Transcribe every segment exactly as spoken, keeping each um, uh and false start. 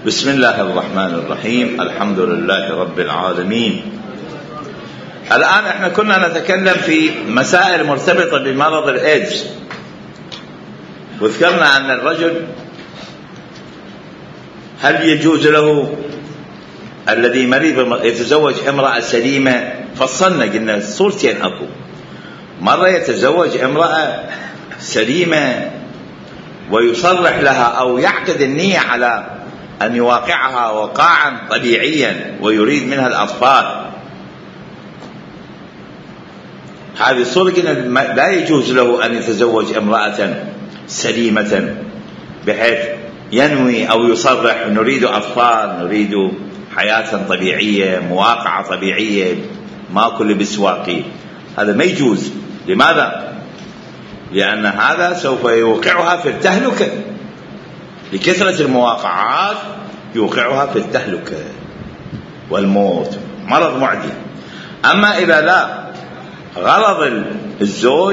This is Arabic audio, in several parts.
بسم الله الرحمن الرحيم. الحمد لله رب العالمين. الآن احنا كنا نتكلم في مسائل مرتبطة بمرض الإيدز، وذكرنا أن الرجل هل يجوز له الذي مريض يتزوج امرأة سليمة؟ فصلنا قلنا صورتين أكو، مرة يتزوج امرأة سليمة ويصرح لها أو يعقد النية على أن يواقعها وقاعا طبيعيا ويريد منها الأطفال، هذه الصورة قلنا لا يجوز له أن يتزوج امرأة سليمة بحيث ينوي أو يصرح نريد أطفال، نريد حياة طبيعية، مواقعة طبيعية، ما كل بسواقي، هذا ما يجوز. لماذا؟ لأن هذا سوف يوقعها في التهلكة، لكثرة المواقعات يوقعها في التهلكة والموت، مرض معدي. أما إذا لا، غرض الزوج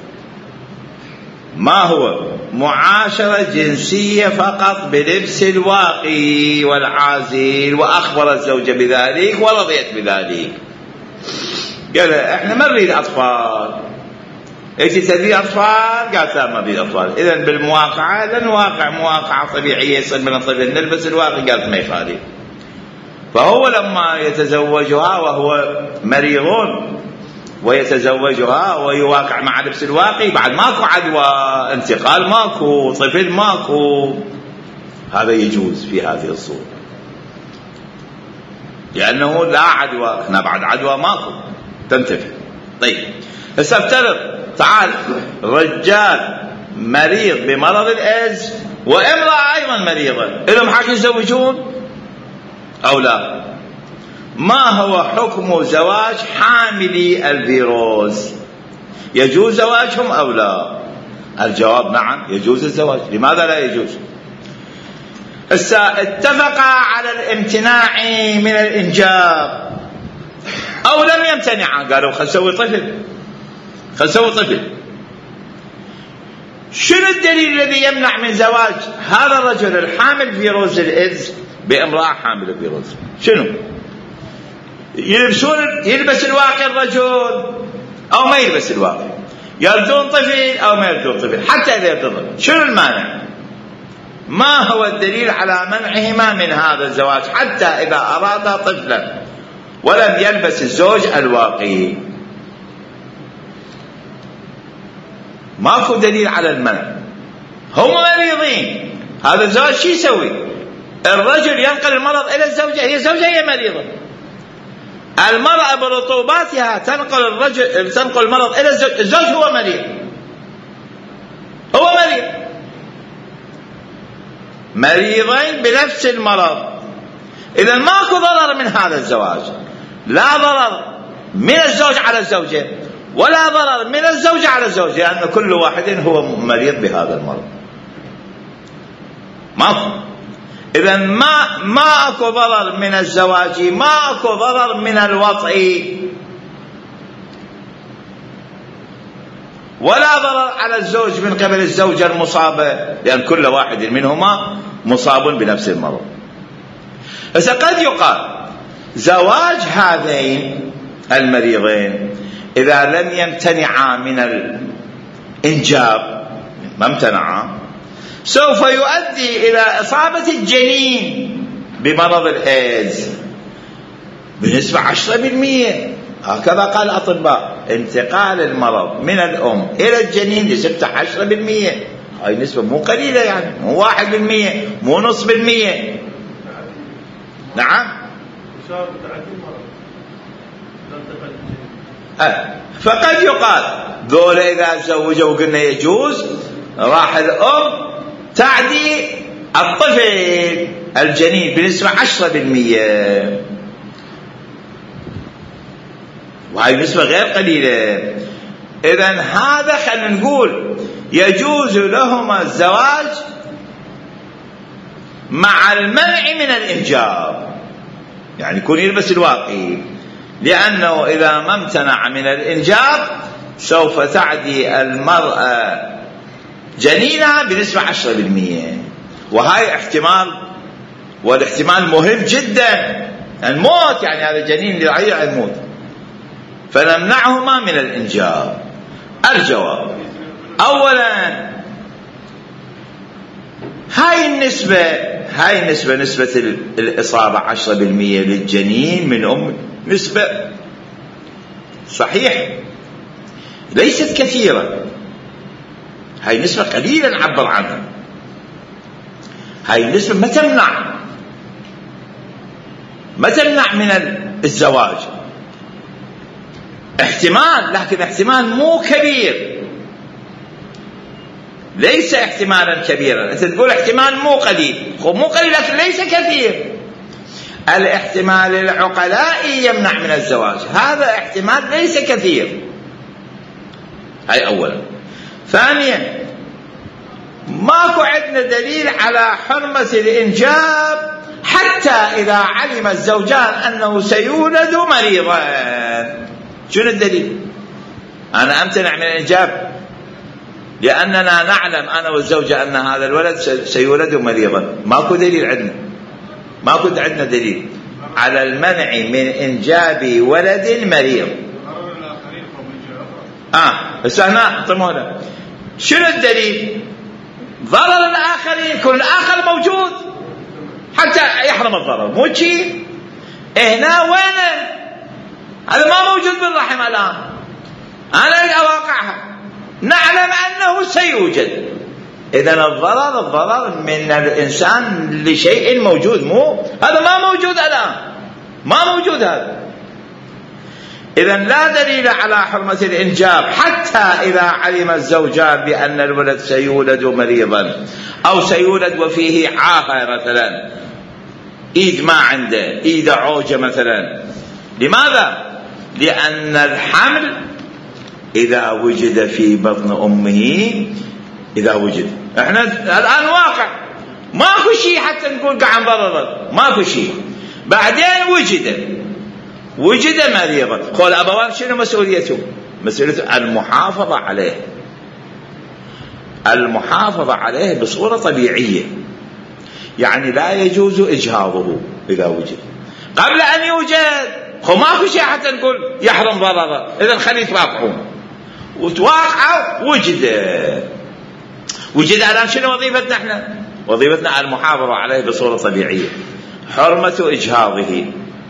ما هو معاشرة جنسية فقط بلبس الواقي والعازل، وأخبر الزوجة بذلك ورضيت بذلك، قال احنا ما نريد أطفال، ايش تبي أطفال؟ قالت لا ما نريد أطفال. إذن بالمواقعة لنواقع مواقعة طبيعية يصير من الطفل نلبس الواقي، قالت ما يخالف. فهو لما يتزوجها وهو مريض ويتزوجها ويواقع مع لبس الواقي، بعد ماكو عدوى، انتقال ماكو، طفل ماكو، هذا يجوز في هذه الصورة، لأنه لا عدوى، هنا بعد عدوى ماكو، تنتفي. طيب هسه افترض تعال رجال مريض بمرض الإيدز وامرأة أيضا مريضة، إلهم حق يزوجون أو لا؟ ما هو حكم زواج حاملي الفيروس؟ يجوز زواجهم أو لا؟ الجواب نعم يجوز الزواج. لماذا لا يجوز؟ هسه اتفقا على الامتناع من الإنجاب أو لم يمتنعا، قالوا خل نسوي طفل، خل نسوي طفل. شنو الدليل الذي يمنع من زواج هذا الرجل الحامل فيروس الإيدز بامرأة حامل فيروس؟ شنو؟ يلبسون يلبس الواقي الرجل أو ما يلبس الواقي، يردون طفل أو ما يردون طفل، حتى إذا يرتضون، شنو المانع؟ ما هو الدليل على منعهما من هذا الزواج حتى إذا أرادا طفلا ولم يلبس الزوج الواقي؟ ماكو دليل على المنع. هم مريضين، هذا الزواج شو يسوي؟ الرجل ينقل المرض إلى الزوجة، هي زوجة هي مريضة، المرأة برطوباتها تنقل الرجل تنقل المرض إلى الزوج، الزوج هو مريض، هو مريض، مريضين بنفس المرض. إذا ماكو ضرر من هذا الزواج، لا ضرر من الزوج على الزوجة ولا ضرر من الزوجة على الزوج، لأن كل واحد هو مريض بهذا المرض، ماكو. إذا ما ما أكو ضرر من الزواج، ما أكو ضرر من الوطء، ولا ضرر على الزوج من قبل الزوجة المصابة، لأن كل واحد منهما مصاب بنفس المرض. إذا قد يقال زواج هذين المريضين إذا لم يمتنعا من الإنجاب، ما امتنعا، سوف يؤدي إلى إصابة الجنين بمرض الإيدز بنسبة عشرة بالمئة، هكذا قال الأطباء. انتقال المرض من الأم إلى الجنين لستة عشر بالمئة، هاي نسبة مو قليلة، يعني مو واحد بالمئة، مو نصف بالمئة. نعم. أه. فقد يقال ذول إذا زوجوا قلنا يجوز، راح الأم تعدي الطفل الجنين بنسبة عشرة بالمئة، وهي نسبة غير قليلة. إذن هذا خلينا نقول يجوز لهما الزواج مع المنع من الإنجاب، يعني يكون يلبس الواقي، لأنه إذا ما امتنع من الإنجاب سوف تعدي المرأة جنينها بنسبة عشرة بالمئة، وهاي احتمال والاحتمال مهم جدا، الموت يعني هذا الجنين اللي يموت، فنمنعهما من الإنجاب. الجواب: أولا هاي النسبة هاي النسبة نسبة الإصابة عشرة بالمئة للجنين من أم، نسبة صحيح ليست كثيرة، هاي نسبة قليلة نعبر عنها. هاي النسبة ما تمنع ما تمنع من الزواج، احتمال، لكن احتمال مو كبير، ليس احتمالا كبيرا. انت تقول احتمال مو قليل، مو قليل لكن ليس كثير. الاحتمال العقلائي يمنع من الزواج، هذا احتمال ليس كثير. هاي اولا. ثانيا ماكو عندنا دليل على حرمة الإنجاب حتى إذا علم الزوجان أنه سيولد مريضا. شنو الدليل؟ أنا أمتنع من الإنجاب لأننا نعلم أنا والزوجة أن هذا الولد سيولد مريضا. ماكو دليل عندنا، ماكو عندنا دليل على المنع من إنجاب ولد مريض. آه بس هنا اعطمونا شنو الدليل؟ ضرر الآخرين، يكون الآخر موجود حتى يحرم الضرر، مو شيء هنا وين؟ هذا ما موجود بالرحم الآن، أنا أواقعها نعلم أنه سيوجد. إذن الضرر الضرر من الإنسان لشيء موجود، مو هذا ما موجود الآن، ما موجود هذا. إذن لا دليل على حرمة الإنجاب حتى إذا علم الزوجان بأن الولد سيولد مريضا أو سيولد وفيه عاهة مثلا، إيد ما عنده، إيد عوجة مثلا. لماذا؟ لأن الحمل إذا وجد في بطن أمه، إذا وجد، إحنا الآن واقع ماكو شيء حتى نقول قاعد نضرر، ماكو شيء. بعدين وجد وجد مريضا، قول أبوان شنو مسؤوليته؟ مسؤوليته المحافظة عليه، المحافظة عليه بصورة طبيعية، يعني لا يجوز إجهاضه إذا وجد. قبل أن يوجد خو ماكو شيء حتى نقول يحرم ضرره، إذن خليه يتواقعون وتواقعوا. وجد وجد الآن شنو وظيفتنا احنا؟ وظيفتنا المحافظة عليه بصورة طبيعية، حرمة إجهاضه.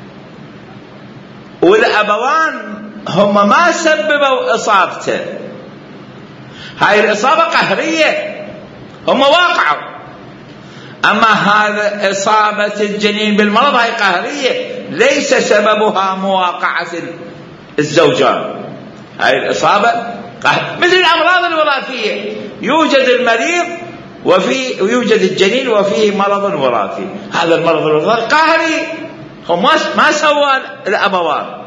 والأبوان هم ما سببوا إصابته، هاي الإصابة قهرية، هم واقعوا. أما هذا إصابة الجنين بالمرض هاي قهرية، ليس سببها مواقعة الزوجان. هاي الإصابة قهر، مثل الأمراض الوراثية، يوجد المريض وفي ويوجد الجنين وفيه مرض وراثي، هذا المرض الوراثي قهري، هم ما سوى الأبوان.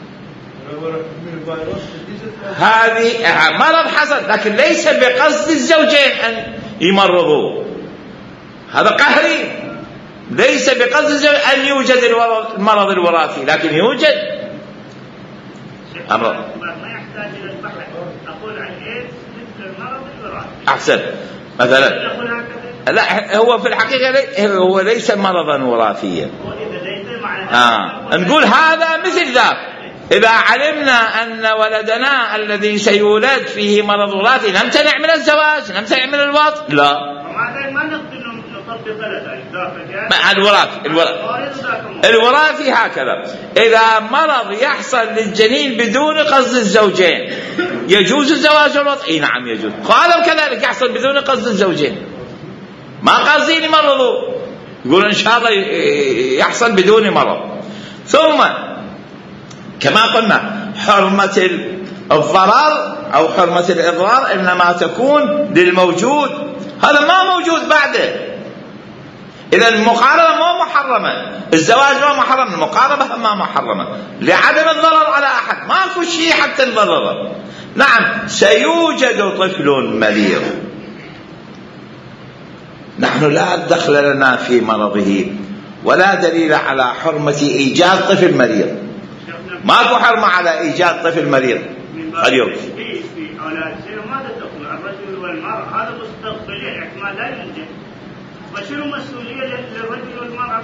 هذه مرض حصل لكن ليس بقصد الزوجين أن يمرضوا، هذا قهري، ليس بقصد الزوجين أن يوجد المرض الوراثي، لكن يوجد أمراض. ما يحتاج إلى البحث، أقول عن إيه مثل المرض الوراثي أحسن مثلا. لا هو في الحقيقة هو ليس مرضا وراثيا. آه. نقول هذا مثل ذاك، إذا علمنا أن ولدنا الذي سيولد فيه مرض وراثي نمتنع من الزواج، نمتنع من الوطء؟ لا. ما نقدر نطبق الوراثي الوراثي هكذا. إذا مرض يحصل للجنين بدون قصد الزوجين يجوز الزواج والوطء؟ إيه نعم يجوز. قالوا كذلك يحصل بدون قصد الزوجين، ما قاصدين يمرضوا، يقولون إن شاء الله يحصل بدون مرض. ثم كما قلنا حرمة الضرر أو حرمة الإضرار إنما تكون للموجود، هذا ما موجود بعده. إذا المقاربة ما محرمة، الزواج ما محرم، المقاربة ما محرمة لعدم الضرر على أحد، ما في شيء حتى الضرر. نعم سيوجد طفل مريض، نحن لا دخل لنا في مرضه، ولا دليل على حرمة إيجاد طفل مريض، ماكو حرمة على إيجاد طفل مريض. اليوم في أولاد ماذا تقول الرجل والمرأة؟ هذا مستقبلي احتمال لا ينجح، وشنو مسؤولية للرجل والمرأة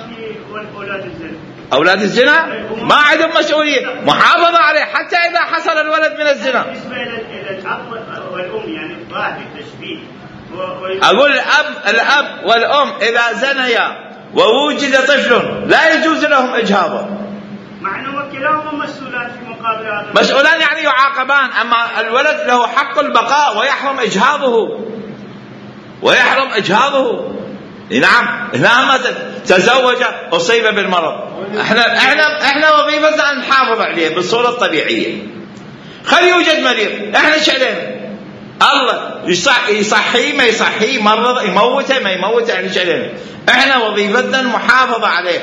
أولاد الزنا. أولاد الزنا ما عندهم مسؤولية، محافظة عليه حتى إذا حصل الولد من الزنا. بالنسبة إلى الأب والأم يعني ظاهر تشبيه. أقول الأب الأب والأم إذا زنيا ووجد طفل لا يجوز لهم إجهاضه، مع أنه كلاهما مسؤولان في مقابل هذا. مسؤولان يعني يعاقبان، أما الولد له حق البقاء ويحرم إجهاضه ويحرم إجهاضه. نعم، هنا تزوج أصيب بالمرض، احنا احنا احنا وظيفتنا أن نحافظ عليه بالصورة الطبيعية. خلي يوجد مريض، احنا ايش علينا؟ الله يصحيه ما يصحيه، مرض يموته ما يموته، احنا ايش علينا؟ احنا وظيفتنا المحافظة عليه.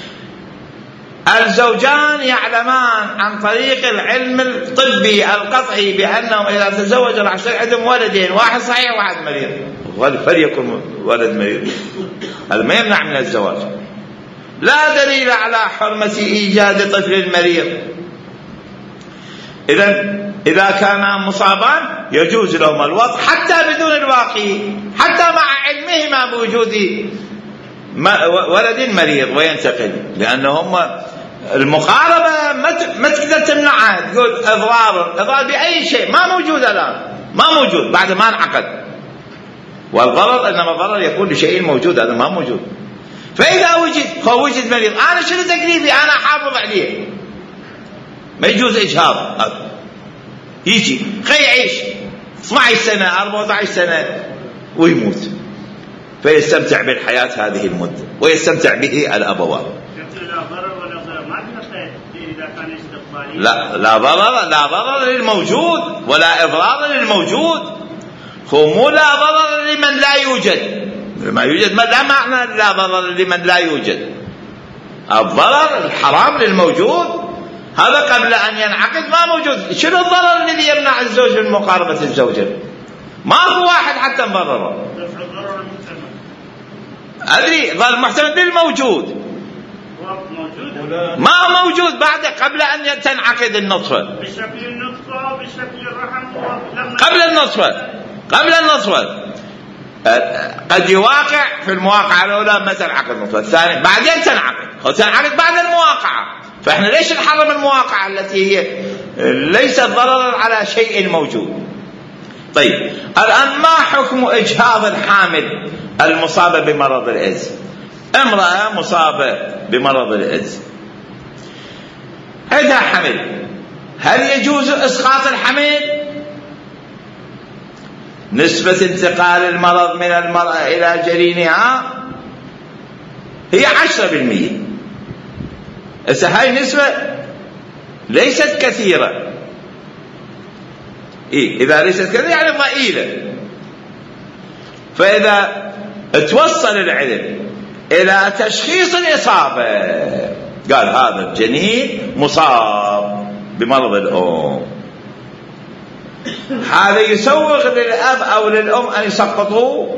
الزوجان يعلمان عن طريق العلم الطبي القطعي بأنهم إذا تزوجوا راح يصير عندهم ولدين، واحد صحيح وواحد مريض، فليكن ولد مريض، هذا ما يمنع من الزواج. لا دليل على حرمة إيجاد طفل مريض. إذا إذا كان مصابان يجوز لهم الوضع حتى بدون الواقي، حتى مع علمهما بوجود ولد مريض وينتقل، لأنهم المقاربة ما تقدر تمنعها، تقول إضرار إضرار بأي شيء ما موجود الآن، ما موجود بعد ما انعقد، والضرر إنما الضرر يكون لشيء موجود، هذا ما موجود. فإذا وجد هو وجد مريض، أنا شنو تكليفي؟ أنا أحافظ عليه، ما يجوز إجهاض. يجي خي يعيش اثنتي عشرة سنة أربعة عشر سنة ويموت، فيستمتع بالحياة هذه المدة ويستمتع به الأبوان. لا ضرر ولا ضرر، ما إذا كان استقبالي. لا لا ضرر، لا ضرر للموجود ولا إضرار للموجود. هو مو لا ضرر لمن لا يوجد، ما يوجد ما لا معنى لا ضرر لمن لا يوجد. الضرر الحرام للموجود، هذا قبل أن ينعقد ما موجود. شنو الضرر الذي يمنع الزوج من مقاربة الزوجة؟ ما في واحد حتى مضرره. أدري ضرر محتمل للموجود، ما موجود بعد قبل أن تنعقد النطفة، بشكل النطفة وبشكل الرحم قبل النطفة قبل النطفة قد يواقع في المواقعة الأولى ما تنعقد النطفة، الثانية بعدين تنعقد، تنعقد بعد المواقعة. فإحنا ليش نحرم المواقعة التي هي ليست ضررا على شيء موجود؟ طيب الآن ما حكم إجهاض الحامل المصابة بمرض الإيدز؟ امرأة مصابة بمرض الإيدز عندها حمل، هل يجوز إسقاط الحمل؟ نسبة انتقال المرض من المرأة إلى جنينها هي عشرة بالمئة. هاي نسبة ليست كثيرة، إيه؟ إذا ليست كثيرة يعني ضئيلة. فإذا توصل العلم إلى تشخيص الإصابة، قال هذا الجنين مصاب بمرض الأم، هذا يسوغ للأب أو للأم أن يسقطوه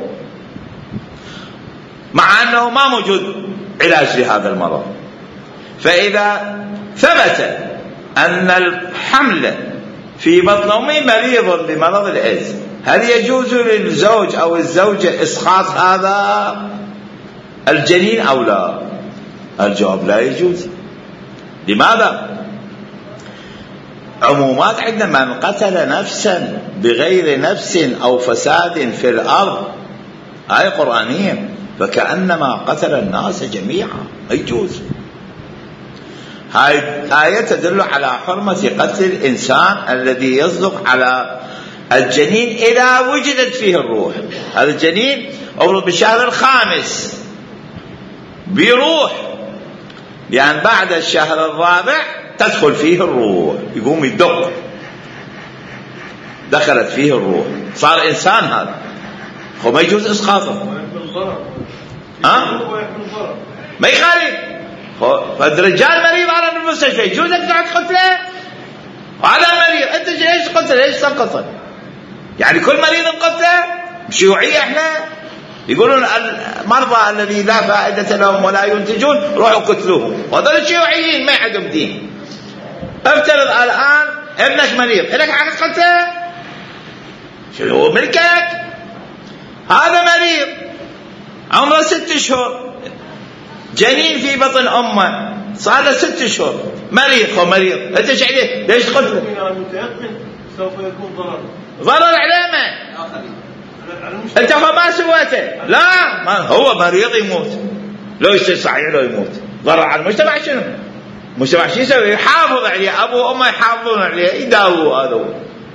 مع أنه ما موجود علاج لهذا المرض. فإذا ثبت أن الحمل في بطن أمه مريض بمرض الإيدز، هل يجوز للزوج أو الزوجة إسقاط هذا الجنين أو لا؟ الجواب لا يجوز. لماذا؟ عمومات عندما من قتل نفسا بغير نفس أو فساد في الأرض، آية قرآنية، فكأنما قتل الناس جميعا، ما يجوز. هاي آية تدل على حرمة قتل الإنسان الذي يصدق على الجنين إذا وجدت فيه الروح. هذا الجنين أمر بالشهر الخامس بيروح، لأن بعد الشهر الرابع تدخل فيه الروح، يقوم يدق، دخلت فيه الروح، صار إنسان. هذا هو ما يجوز إسقاطه، ها؟ ما يخالف. فالرجال مريض على المستشفى يجوز لك تقعد قتله على مريض؟ أنت ليش قتله؟ ليش تنقتل؟ يعني كل مريض قتله؟ شيوعية احنا؟ يقولون المرضى الذي لا فائدة لهم ولا ينتجون روحوا قتلوهم، وهذول الشيوعيين ما عندهم دين. افترض الآن ابنك مريض، إنك عقد قتله؟ شنو هو ملكك؟ هذا مريض عمره ست شهور، جنين في بطن أمه صار له ست شهور مريض هو مريض، أنت ايش عليه؟ ليش تقول له؟ سوف يكون ضرر ضرر علامة. أنت ما سويته، لا ما هو مريض يموت، لو يصير صحيح لو يموت، ضرر على المجتمع. شنو المجتمع شو يسوي؟ يحافظ عليه، أبوه وأمه يحافظون عليه، يداووا هذا.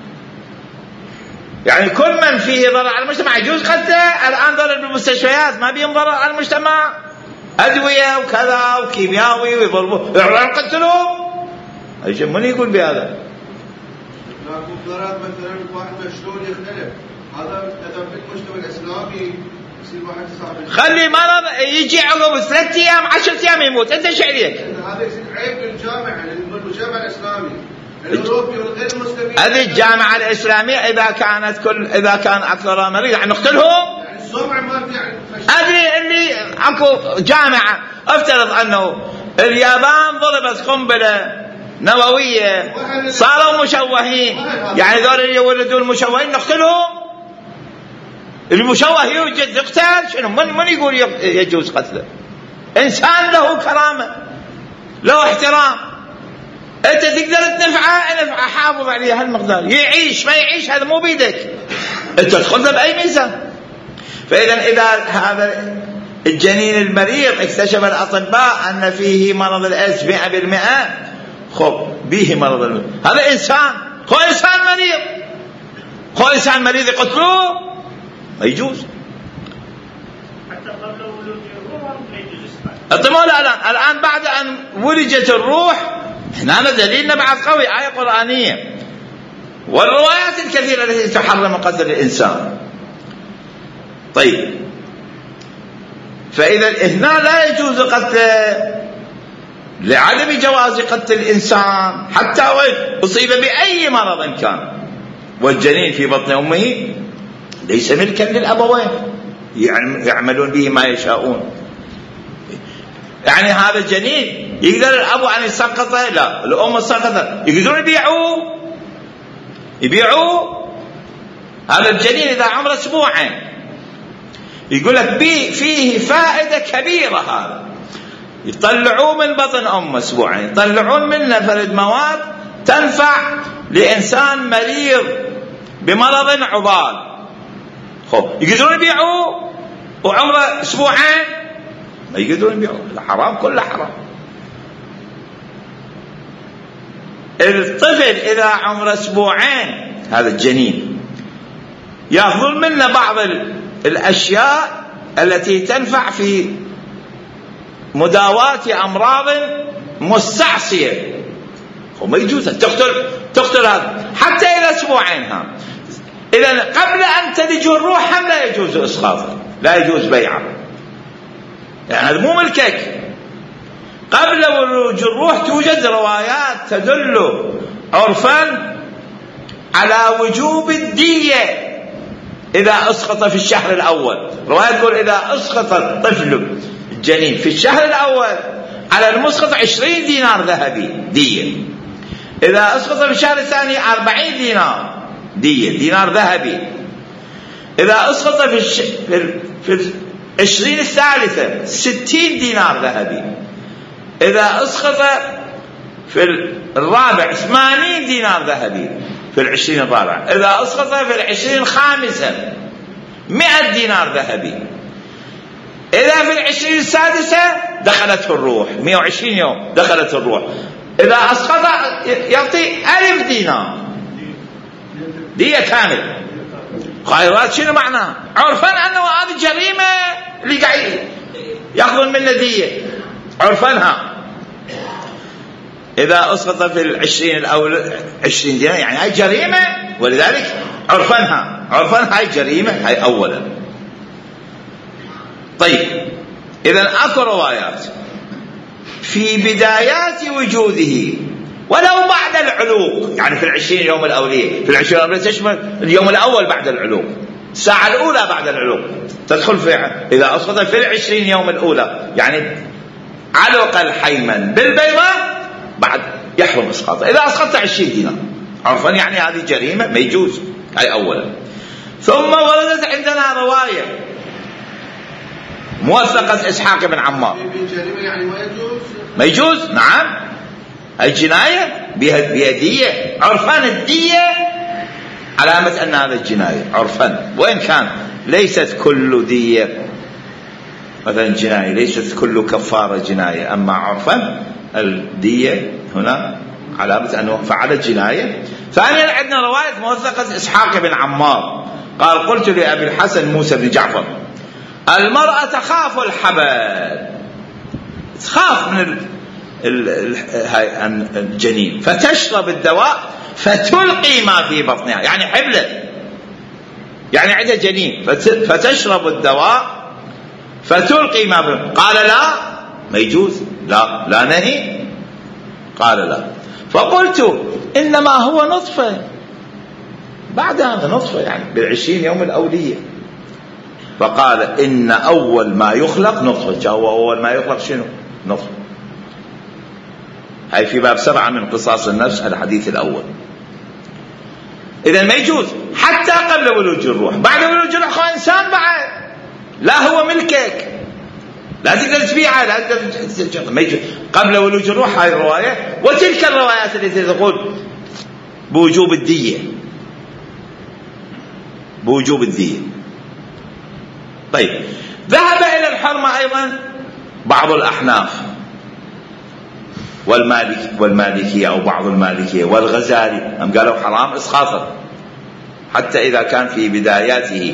يعني كل من فيه ضرر على المجتمع يجوز قتله. الآن ضرر بالمستشفيات ما بيهم ضرر على المجتمع، أدوية وكذا وكيمياوي ويضربوه يقتلوه. من يقول بهذا؟ لكن ضرر مثلا واحد مشلول يختلف، هذا إذا في المجتمع الإسلامي يصير واحد صعب. خلي مرض يجي عقب ثلاث أيام عشرة أيام يموت، أنت إيش عليك؟ هذا يصير عيب للجامعة للمجتمع الإسلامي الأوروبي والغير المسلمين. هذه الجامعة الإسلامية إذا كانت كل إذا كان أكثر مريض يعني نقتلهم. يعني السمعة ما في يعني. هذه اللي أكو جامعة، افترض أنه اليابان ضربت قنبلة نووية صاروا مشوهين، يعني ذول اللي يولدوا المشوهين نقتلهم. المشوه يوجد يقتل، شنو من من يقول يجوز قتله؟ إنسان له كرامة له احترام، أنت تقدر تنفعه نفعه، حافظ عليه هالمقدار، يعيش ما يعيش هذا مو بيدك، أنت تدخل بأي ميزان. فإذا إذا هذا الجنين المريض اكتشف الأطباء أن فيه مرض الإيدز مئة بالمئة، خب به مرض المرض. هذا إنسان هو إنسان مريض، هو إنسان مريض يقتلوه ما يجوز. حتى قبل ولود الروح ما يجوز. الطموح الآن الآن بعد أن ولجت الروح، هنا دليلنا بعد قوي، آية قرآنية والروايات الكثيرة التي تحرم قتل الإنسان. طيب، فإذا هنا لا يجوز قتل لعدم جواز قتل الإنسان حتى وإن أصيب بأي مرض كان، والجنين في بطن أمه ليس ملكا للأبوين يعملون به ما يشاءون. يعني هذا الجنين يقدر الأب أن يسقطه؟ لا، الأم سقطت، يقدرون يبيعوه يبيعوه هذا الجنين إذا عمره أسبوعين. يقول لك فيه فائدة كبيرة، هذا يطلعوه من بطن أم أسبوعين، يطلعون منه فرد مواد تنفع لإنسان مريض بمرض عضال. خب يقدرون يبيعوه وعمره أسبوعين؟ ما يقدرون يبيعوه، الحرام كله حرام. الطفل إذا عمره أسبوعين هذا الجنين يأخذون منه بعض الأشياء التي تنفع في مداواة أمراض مستعصية، وما يجوز تقتل تقتل هذا حتى إلى أسبوعين. ها إذا قبل أن تلج الروح هم لا يجوز إسقاطه، لا يجوز بيعه، يعني هذا مو ملكك. قبل ولوج الروح توجد روايات تدل عرفا على وجوب الدية إذا أسقط في الشهر الأول. رواية تقول إذا أسقط الطفل الجنين في الشهر الأول على المسقط عشرين دينار ذهبي دية، إذا أسقط في الشهر الثاني أربعين دينار دية دينار ذهبي، إذا أسقط في الش... في العشرين الثالثة ستين دينار ذهبي، إذا أسقط في الرابع ثمانين دينار ذهبي في العشرين الرابع، إذا أسقط في العشرين الخامسة مئة دينار ذهبي، إذا في العشرين السادسة دخلت الروح مئة وعشرين يوم دخلت الروح، إذا أسقط يعطي ألف دينار دية كامل. خيرات شنو معناه؟ عرفا أنه هذه جريمة اللي قاعد يأخذون منه دية عرفانها. إذا أسقط في العشرين الأول عشرين دينار يعني هاي جريمة، ولذلك عرفانها عرفانها هاي جريمة هاي أولا. طيب، إذن أكو روايات في بدايات وجوده ولو بعد العلوق، يعني في العشرين يوم الأولية، في العشرين الأولية تشمل اليوم الأول بعد العلوق، الساعة الأولى بعد العلوق تدخل في، إذا أسقط في العشرين يوم الأولى يعني علق الحيمن بالبيضة بعد يحرم إسقاطه. إذا أسقطت عشرين دينار عرفا يعني هذه جريمة ما يجوز، هاي أولا. ثم وردت عندنا رواية موثقة إسحاق بن عمار. يعني ما يجوز؟ ما يجوز، نعم. هاي جناية بيدية، عرفان الدية علامة أن هذا الجناية عرفان، وإن كان ليست كل دية مثلا جناية، ليست كل كفارة جناية، أما عرفا الدية هنا علامة أنه فعل الجناية. ثانيا عندنا رواية موثقة إسحاق بن عمار قال قلت لأبي الحسن موسى بن جعفر المرأة تخاف الحبل، تخاف من الجنين فتشرب الدواء فتلقي ما في بطنها، يعني حبلة، يعني عندها جنين فتشرب الدواء فتلقي ما في. قال لا ما يجوز، لا لا نهي. قال لا. فقلت إنما هو نطفة، بعد هذا نطفة يعني بالعشرين يوم الأولية. فقال إن أول ما يخلق نطفة. هو أول ما يخلق شنو؟ نطفة. هاي في باب سبعة من قصاص النفس الحديث الأول. إذن ما يجوز حتى قبل ولوج الروح. بعد ولوج الروح هو إنسان بعد، لا هو ملكك، لا تقدر تبيعه، لا تقدر ما يجوز. قبل ولوج الروح هاي الرواية، وتلك الروايات التي تقول بوجوب الدية، بوجوب الدية. طيب ذهب إلى الحرمة أيضا بعض الأحناف والمالك والمالكية أو بعض المالكية والغزالي، هم قالوا حرام إسقاطا حتى إذا كان في بداياته.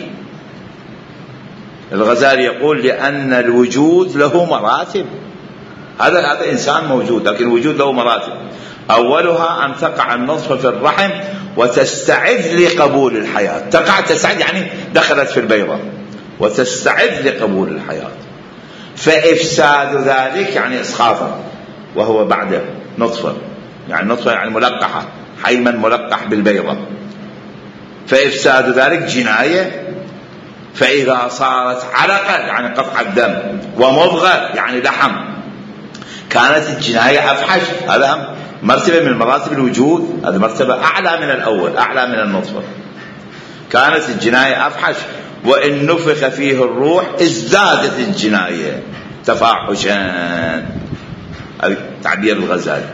الغزالي يقول لأن الوجود له مراتب، هذا هذا إنسان موجود لكن الوجود له مراتب، أولها أن تقع النطفة في الرحم وتستعد لقبول الحياة. تقع تستعد يعني دخلت في البيضة وتستعد لقبول الحياة، فإفساد ذلك يعني إسقاطا، وهو بعد نطفة، يعني نطفة يعني ملقحة، حيما ملقح بالبيضة، فإفساد ذلك جناية. فإذا صارت علقة يعني قطع الدم، ومضغة يعني لحم، كانت الجناية أفحش. هذا مرتبة من مراتب الوجود، هذه مرتبة أعلى من الأول، أعلى من النطفة. كانت الجناية أفحش، وإن نفخ فيه الروح ازدادت الجناية تفاحشا. تعبير الغزالي.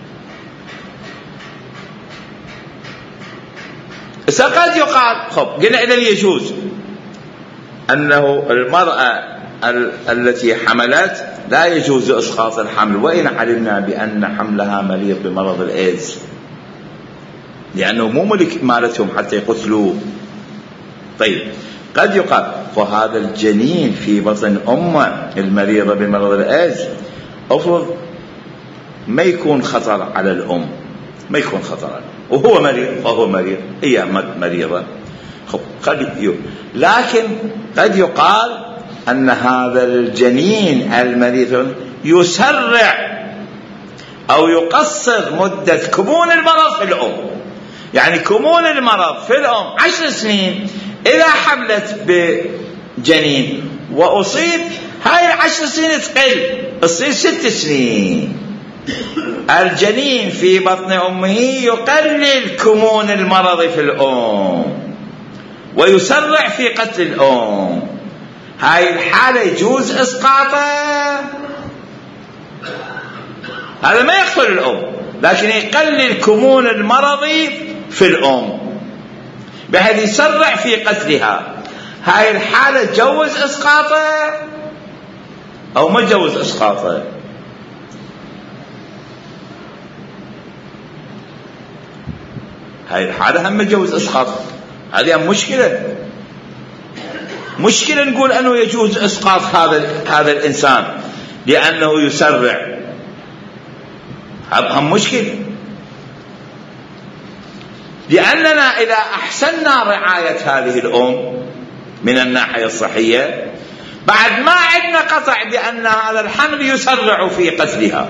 قد يقال خب قلنا إذن يجوز أنه المرأة التي حملت لا يجوز إسقاط الحمل، وإن علمنا بأن حملها مريض بمرض الإيدز، لأنه مو ملك مالتهم حتى يقتلوه. طيب قد يقال فهذا الجنين في بطن أمه المريضة بمرض الإيدز أفرض ما يكون خطر على الأم، ما يكون خطر، وهو مريض وهو مريض هي مريضة، قد لكن قد يقال أن هذا الجنين المريض يسرع أو يقصر مدة كمون المرض في الأم. يعني كمون المرض في الأم عشر سنين، إذا حملت بجنين وأصيب هاي العشر سنين تقل تصير ست سنين. الجنين في بطن أمه يقلل كمون المرض في الأم ويسرع في قتل الأم. هاي الحالة يجوز إسقاطه، هذا ما يقتل الأم لكن يقلل كمون المرض في الأم بحيث يسرع في قتلها. هاي الحالة جوز إسقاطه أو ما جوز إسقاطه؟ هاي الحالة هم جوز إسقاطه. هذه مشكلة، مشكلة نقول أنه يجوز إسقاط هذا هذا الإنسان لأنه يسرع، هم مشكلة. لأننا إذا أحسننا رعاية هذه الأم من الناحية الصحية بعد ما عندنا قطع بأن هذا الحمل يسرع في قتلها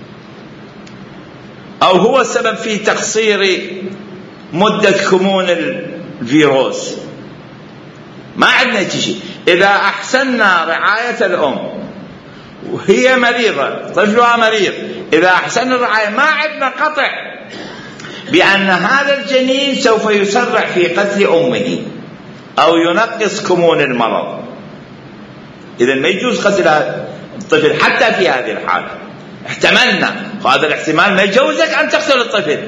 أو هو السبب في تقصير مدة كمون الفيروس، ما عندنا شيء. إذا أحسننا رعاية الأم وهي مريضة، طفلها مريض، إذا أحسننا الرعاية ما عندنا قطع بأن هذا الجنين سوف يسرع في قتل أمه أو ينقص كمون المرض. إذا ما يجوز قتل الطفل حتى في هذه الحالة. احتملنا، وهذا الاحتمال ما يجوزك أن تقتل الطفل.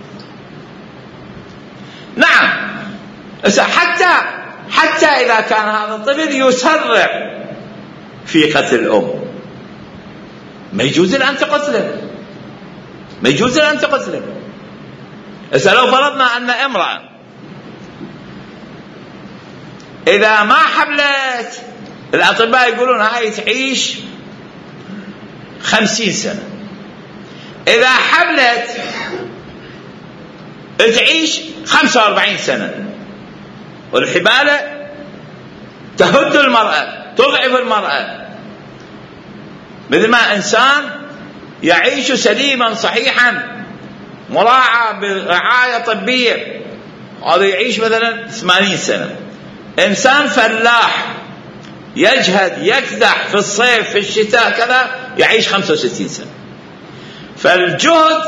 نعم، حتى حتى إذا كان هذا الطفل يسرع في قتل الأم ما يجوز أن تقتله، ما يجوز أن تقتله. إذا لو فرضنا أن امرأة إذا ما حملت، الأطباء يقولون هاي تعيش خمسين سنة، إذا حملت تعيش خمسة وأربعين سنة، والحبالة تهد المرأة، تضعف المرأة، مثل ما إنسان يعيش سليما صحيحا مراعى برعاية طبية، هذا يعيش مثلا ثمانين سنة. إنسان فلاح يجهد يكدح في الصيف في الشتاء كذا يعيش خمسة وستين سنة. فالجهد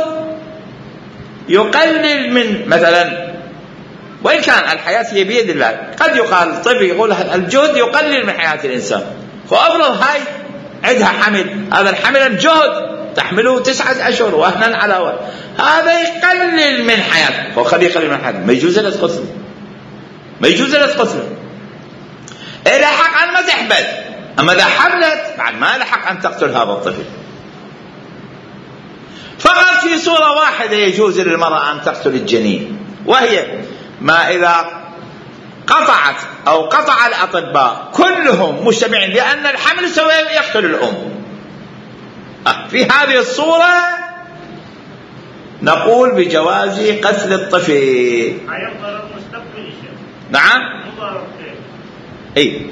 يقلل من مثلا، وإن كان الحياة هي بيد الله، قد يقال الطب يقول الجهد يقلل من حياة الإنسان. فأفرض هاي عندها حمل، هذا الحمل جهد تحمله تسعة أشهر وهنا على وهن، هذا يقلل من حياته، فخلي يقلل من حياته، ما يجوز له تقتله، ما يجوز له تقتله. إذا حق أن ما تحبل، أما إذا حملت بعد ما له حق أن تقتل هذا الطفل. فقط في صورة واحدة يجوز للمرأة أن تقتل الجنين، وهي ما إذا قطعت أو قطع الأطباء كلهم مجتمعين لأن الحمل سوف يقتل الأم، في هذه الصورة نقول بجواز قتل الطفل. نعم. اي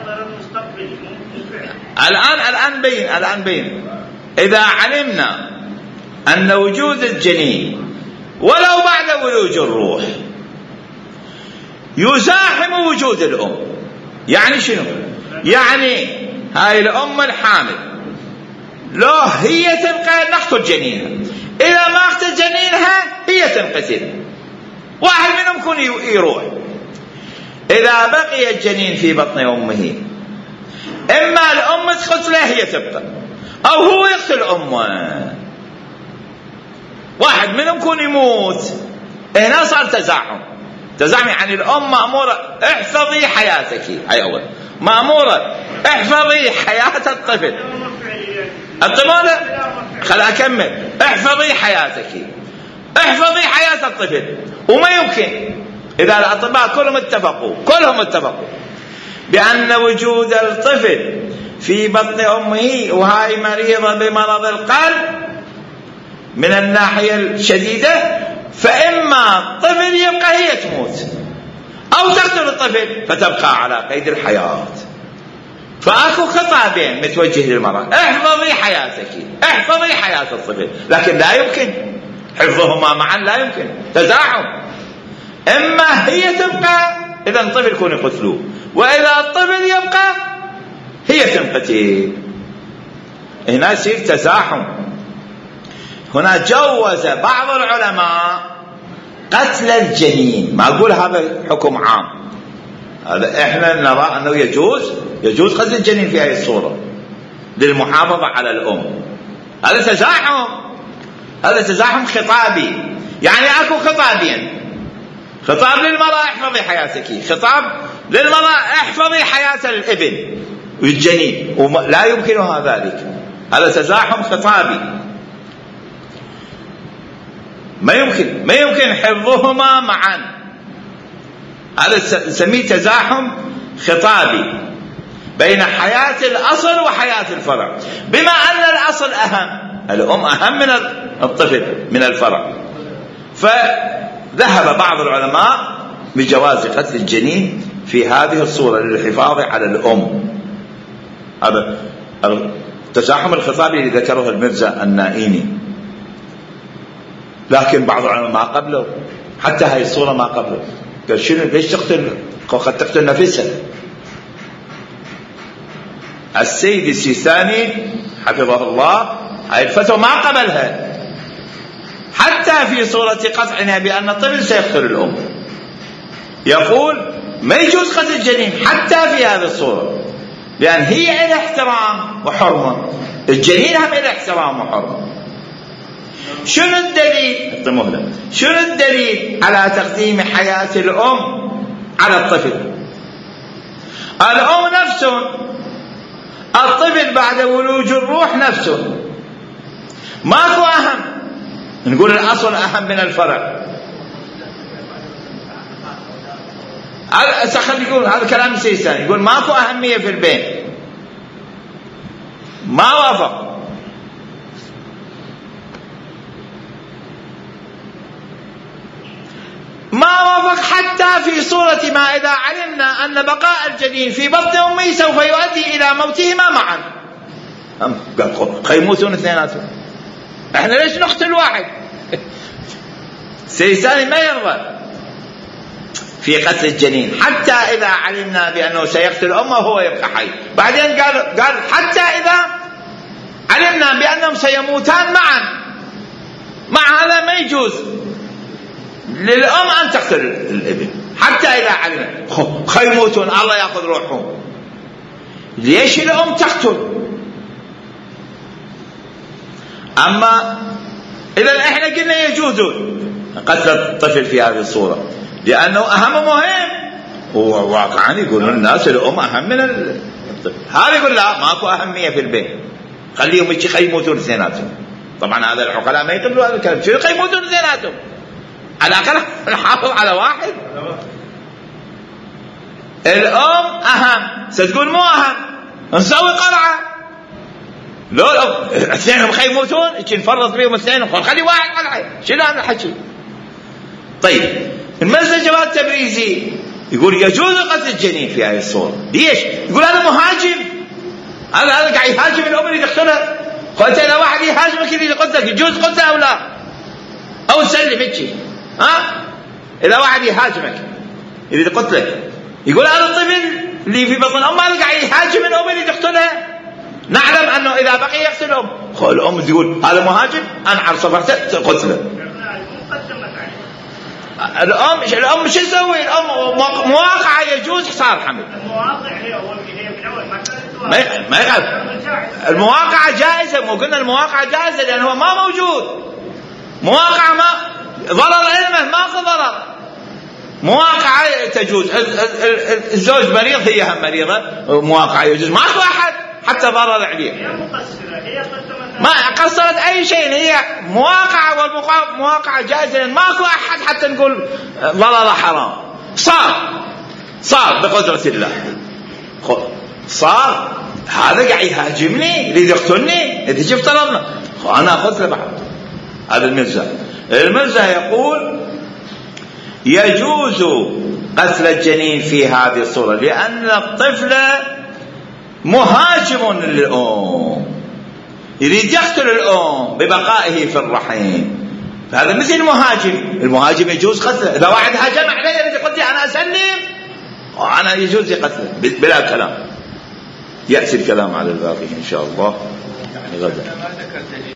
الآن الآن بين الآن بين إذا علمنا أن وجود الجنين ولو بعد ولوج الروح يزاحم وجود الأم، يعني شنو؟ يعني هاي الأم الحامل لو هي تبقى نقتل جنينها، إذا ما قتل جنينها هي تنقتل، واحد منهم يكون يروح. إذا بقي الجنين في بطن أمه إما الأم تقتله هي تبقى، أو هو يقتل أمه، واحد منهم يكون يموت. هنا صار تزاحم. تزاحم يعني الأم مأمورة احفظي حياتك، هاي أول مأمورة احفظي حياة الطفل. الطفل خل أكمل، احفظي حياتك، احفظي حياة الطفل. وما يمكن إذا الأطباء كلهم اتفقوا كلهم اتفقوا بأن وجود الطفل في بطن أمه وهاي مريضة بمرض القلب من الناحية الشديدة، فإما الطفل يبقى هي تموت أو تقتل الطفل فتبقى على قيد الحياة. فأكو خطابين متوجه للمرأة، احفظي حياتك، احفظي حياة الطفل، لكن لا يمكن حفظهما معا، لا يمكن تزاحم. إما هي تبقى إذا الطفل يكون يقتلوه، وإذا الطفل يبقى هي تنقتل. هنا يصير تزاحم. هنا جوز بعض العلماء قتل الجنين، ما أقول هذا حكم عام، هذا إحنا نرى أنه يجوز يجوز قتل الجنين في هذه الصورة للمحافظة على الأم. هذا تزاحم، هذا تزاحم خطابي، يعني أكو خطابين، خطاب للمرأة احفظي حياتك، خطاب للمرأة احفظي حياة الابن والجنين، ولا يمكنها ذلك. هذا تزاحم خطابي، ما يمكن ما يمكن حفظهما معا. هذا نسميه تزاحم خطابي بين حياة الأصل وحياة الفرع، بما أن الأصل أهم، الأم أهم من الطفل من الفرع. فذهب بعض العلماء بجواز قتل الجنين في هذه الصورة للحفاظ على الأم. هذا التزاحم الخطابي اللي ذكره المرزا النائيني. لكن بعض العلماء ما قبله، حتى هاي الصورة ما قبله، قال شنو ليش تقتل؟ قد تقتل نفسها. السيد السيستاني حفظه الله هاي الفتوى ما قبلها، حتى في صورة قطعنها بأن الطفل سيقتل الأم، يقول ما يجوز قتل الجنين حتى في هذه الصورة. لأن هي إلى احترام وحرمة، الجنين هم إلى احترام وحرمة. شنو الدليل؟ شنو الدليل على تقديم حياة الأم على الطفل؟ الأم نفسه، الطفل بعد ولوج الروح نفسه، ماكو أهم. نقول الأصل أهم من الفرع. هذا يقول هذا كلام سيستاني، يقول ماكو أهمية في البين. ما وافق. ما وافق حتى في صورة ما إذا علمنا أن بقاء الجنين في بطن أمه سوف يؤدي إلى موتهما معا. قال خيموتون اثنيناتهم، احنا ليش نقتل واحد؟ سيستاني ما يرضى في قتل الجنين حتى إذا علمنا بأنه سيقتل أمه وهو يبقى حي. بعدين قال قال حتى إذا علمنا بأنهم سيموتان معا، مع هذا ما يجوز للأم أن تقتل الابن حتى إذا علمنا خيموتون الله يأخذ روحهم. ليش الأم تقتل؟ أما إذا إحنا قلنا يجوز قتل الطفل في هذه الصورة لأنه أهم مهم، وواقعا يقولون الناس الأم أهم من الطفل. هذا يقول لا ماكو أهمية في البيت، خليهم يموتون اثنيناتهم. طبعا هذا العقلاء ما يقولوا هذا الكلام، شو يموتون اثنيناتهم؟ على الأقل نحافظ على واحد. الأم أهم، ستقول مو أهم نسوي قرعة. لو اثنينهم خيموتون نفرط بيهم اثنينهم، خلي واحد قرعة. شنو هذا الحكي؟ طيب المسجد جواد تبريزي يقول يجوز قتل الجنين في هذه الصورة. ليش؟ يقول هذا مهاجم، هذا هذا قاعد يهاجم الأم اللي تقتلها. قلت إذا واحد يهاجمك اللي يقتلك يجوز قتله أو لا؟ أو تسلم هيك ها؟ إذا واحد يهاجمك اللي تقتلك، يقول هذا الطفل اللي في بطن أمه هذا قاعد يهاجم الأم اللي تقتلها، نعلم أنه إذا بقي يقتل الأم. الأم تقول هذا مهاجم أنا على صفحته قتله. الأم الأم شو تسوي؟ الأم مواقعة يجوز حصار حمل. المواقع هي أول هي من أول ما ما ما يخالف. المواقعة جائزة، مو قلنا المواقعة جائزة لأن هو ما موجود. مواقعة ما ضرر علمه ماكو ضرر، مواقعة تجوز. الزوج مريض هي هم مريضة، مواقعة يجوز، ماكو أحد حتى ضرر عليه. هي مقصرة، هي قصرت ما قصرت أي شيء، هي مواقعة، والمواقعة جائزة لأن ماكو أحد حتى نقول ضرر حرام. صار صار بقدرة الله، صار هذا قاعد يهاجمني يريد يقتلني، إذا شفت طلبنا أنا أخذ له بعد. هذا المرزا المرزا يقول يجوز قتل الجنين في هذه الصورة لأن الطفل مهاجم للأم، يريد يقتل الأم ببقائه في الرحم، فهذا مثل المهاجم. المهاجم يجوز قتله. إذا واحد هاجم علي يريد يقتل أنا أسلم، أنا يجوز قتله بلا كلام. يأتي الكلام على الباقي إن شاء الله يعني غدا.